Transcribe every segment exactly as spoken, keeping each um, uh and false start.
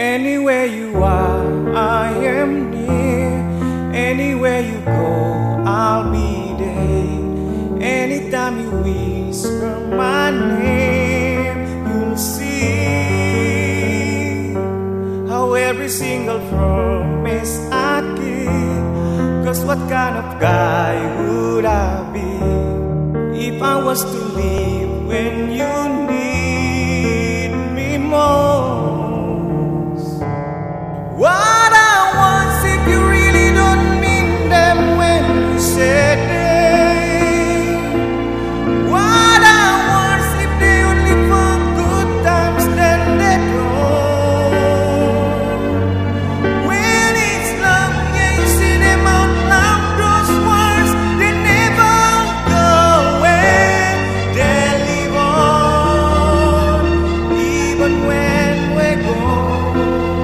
Anywhere you are, I am near. Anywhere you go, I'll be there. Anytime you whisper my name, you'll see how every single promise I keep. 'Cause what kind of guy would I be if I was to leave when you need me most? What I want if you really don't mean them when you said they. What I want if they only for good times then they don't. When it's love, yeah, you see them out loud, those words, they never go away. They live on, even when we're gone.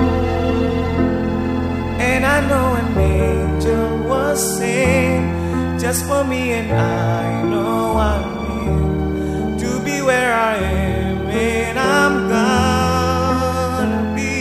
And I know an angel was sent just for me, and I know I'm meant to be where I am, and I'm gonna be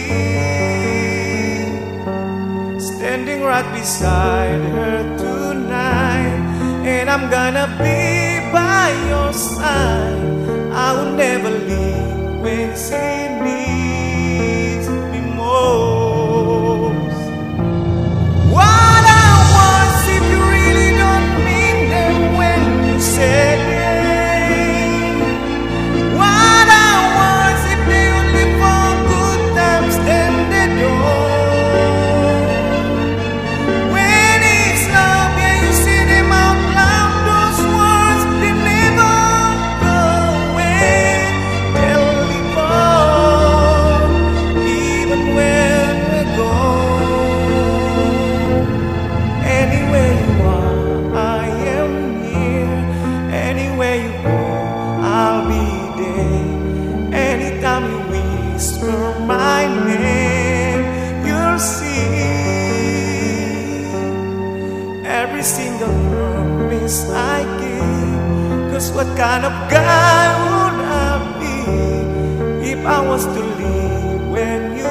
standing right beside her tonight, and I'm gonna be by your side. I will never leave when she needs me most. What I want if you really don't mean them when you say they. What I want if they only for good times then they don't. When it's love, yeah, you see them out loud, those words, they never go away. They'll live on, even when we're gone. Anywhere you are, I am near. Anywhere you go, I'll be there. Anytime you whisper my name, you'll see every single promise I give. 'Cause what kind of guy would I be if I was to leave when you